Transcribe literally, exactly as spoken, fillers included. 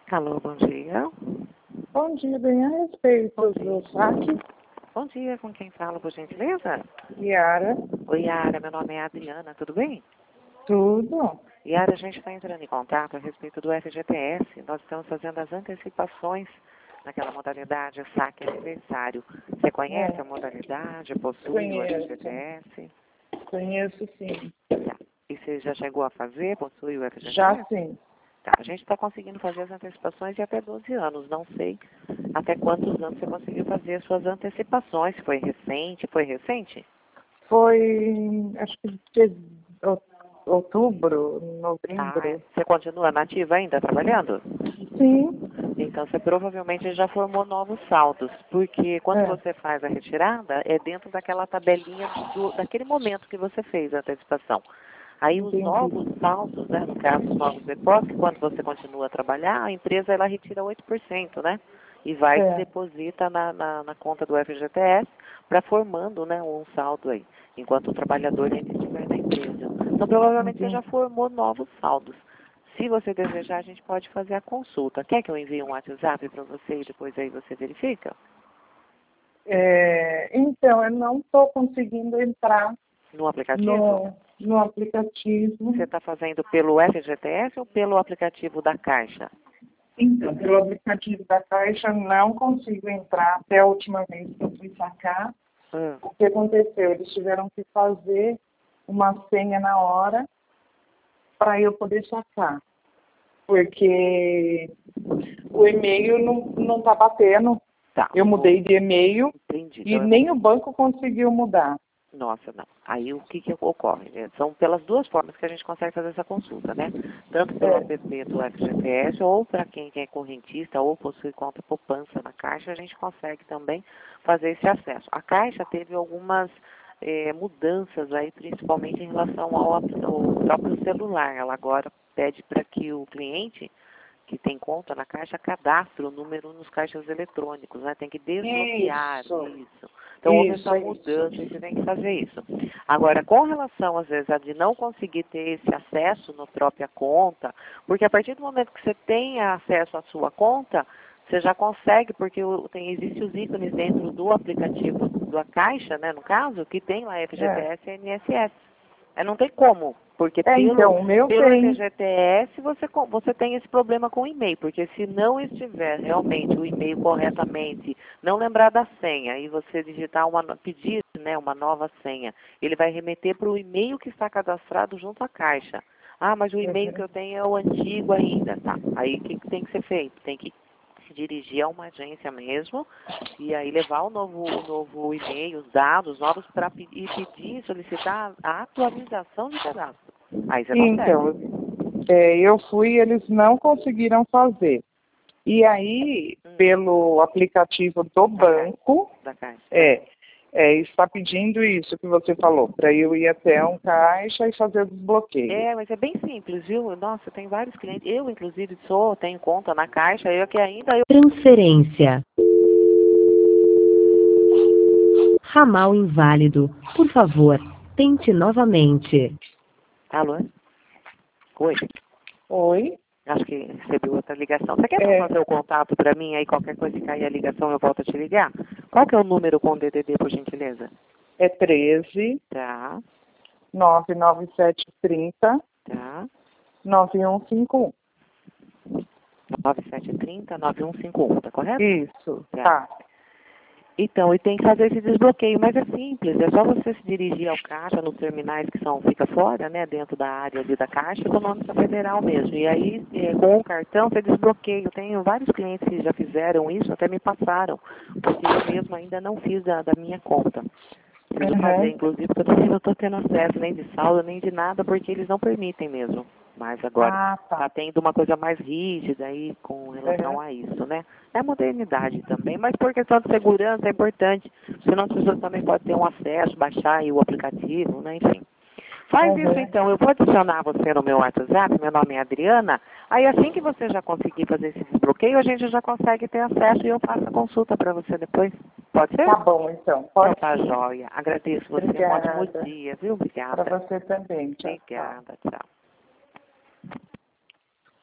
Alô, bom dia. Bom dia, bem a respeito do saque. Bom dia, com quem fala, por gentileza? Yara, Oi, Yara, meu nome é Adriana, tudo bem? tudo. Yara, a gente está entrando em contato a respeito do F G T S. Nós estamos fazendo as antecipações naquela modalidade saque aniversário. Você conhece É, a modalidade, possui o conheço. F G T S? Conheço sim. Tá. E você já chegou a fazer, possui o F G T S? Já sim. Tá, a gente está conseguindo fazer as antecipações de até doze anos. Não sei até quantos anos você conseguiu fazer as suas antecipações. Foi recente? Foi recente? Foi, acho que de ou- outubro, Ah, é. novembro. Você continua nativa ainda, trabalhando? Sim. Então, você provavelmente já formou novos saldos, porque quando É, você faz a retirada, é dentro daquela tabelinha do, daquele momento que você fez a antecipação. Aí os novos entendi. saldos, né, no caso, os novos depósitos, quando você continua a trabalhar, a empresa ela retira oito por cento, né? E vai e É, deposita na, na, na conta do F G T S, para formando, né, um saldo aí, enquanto o trabalhador ainda estiver na empresa. Então, provavelmente você já entendi. formou novos saldos. Se você desejar, a gente pode fazer a consulta. Quer que eu envie um WhatsApp para você e depois aí você verifica? É, então, eu não estou conseguindo entrar No aplicativo? no, no aplicativo. Você está fazendo pelo F G T S ou pelo aplicativo da Caixa? Então, pelo aplicativo da Caixa, não consigo entrar até a última vez que eu fui sacar. Hum. O que aconteceu? Eles tiveram que fazer uma senha na hora para eu poder sacar. Porque o e-mail não está batendo. Tá. Eu mudei de e-mail Entendi. e Então, eu nem vou... o banco conseguiu mudar. Nossa, não. Aí o que, que ocorre? Né? São pelas duas formas que a gente consegue fazer essa consulta, né? Tanto pelo É, app do F G T S ou para quem é correntista ou possui conta poupança na Caixa, a gente consegue também fazer esse acesso. A Caixa teve algumas eh, mudanças aí, principalmente em relação ao, ao próprio celular. Ela agora pede para que o cliente que tem conta na Caixa cadastre o número nos caixas eletrônicos, né? Tem que desbloquear isso, isso. Então houve isso, essa é isso. mudança e você tem que fazer isso. Agora, com relação, às vezes, a de não conseguir ter esse acesso na própria conta, porque a partir do momento que você tem acesso à sua conta, você já consegue, porque o- tem, existem os ícones dentro do aplicativo da Caixa, né, no caso, que tem lá F G T É, S e N S S. É, não tem como, porque é pelo, então, o meu pelo tem. F G T S você, co- você tem esse problema com o e-mail, porque se não estiver realmente o e-mail corretamente, não lembrar da senha e você digitar uma, no- pedir, né, uma nova senha, ele vai remeter para o e-mail que está cadastrado junto à Caixa. Ah, mas o e-mail que Uhum. eu tenho é o antigo ainda, tá? Aí o que, que tem que ser feito? Tem que se dirigir a uma agência mesmo e aí levar o novo, o novo e-mail, os dados novos para pedir, pedir, solicitar a atualização de cadastro. Aí você consegue. Então, é, eu fui e eles não conseguiram fazer. E aí, Hum, pelo aplicativo do da Caixa. banco, Da Caixa. é, é, está pedindo isso que você falou, para eu ir até um caixa e fazer o desbloqueio. É, mas é bem simples, viu? Nossa, tem vários clientes. Eu, inclusive, sou, tenho conta na Caixa, eu que ainda eu... Transferência. Ramal inválido. Por favor, tente novamente. Alô? Oi? Oi, Acho que recebi outra ligação. Você quer é, passar seu contato para mim, aí qualquer coisa que cair a ligação eu volto a te ligar? Qual que é o número com o D D D, por gentileza? é treze, Tá, nove nove sete trinta, tá. nove um cinco nove sete três zero, nove um cinco um, tá correto? um. Isso, Tá. tá. Então, e tem que fazer esse desbloqueio, mas é simples, é só você se dirigir ao caixa, nos terminais que são, fica fora, né, dentro da área ali da Caixa Econômica Federal mesmo. E aí, eh, com o cartão, você desbloqueia. Eu tenho vários clientes que já fizeram isso, até me passaram, porque eu mesmo ainda não fiz da, da minha conta. Preciso fazer, Uhum. inclusive, porque eu também não estou tendo acesso nem de saldo, nem de nada, porque eles não permitem mesmo. Mas agora Ah, está tá. tendo uma coisa mais rígida aí com relação Uhum. a isso, né? É a modernidade também, mas por questão de segurança é importante, senão as pessoas também podem ter um acesso, baixar aí o aplicativo, né? Enfim. Faz isso Uhum. então, eu vou adicionar você no meu WhatsApp, meu nome é Adriana, aí assim que você já conseguir fazer esse desbloqueio, a gente já consegue ter acesso e eu faço a consulta para você depois. Pode ser? Tá bom, então. Então Pode tá sim. joia. Agradeço você, um ótimo Obrigada. dia, viu? Para Obrigada. você também. Tchau, tchau. Obrigada, tchau.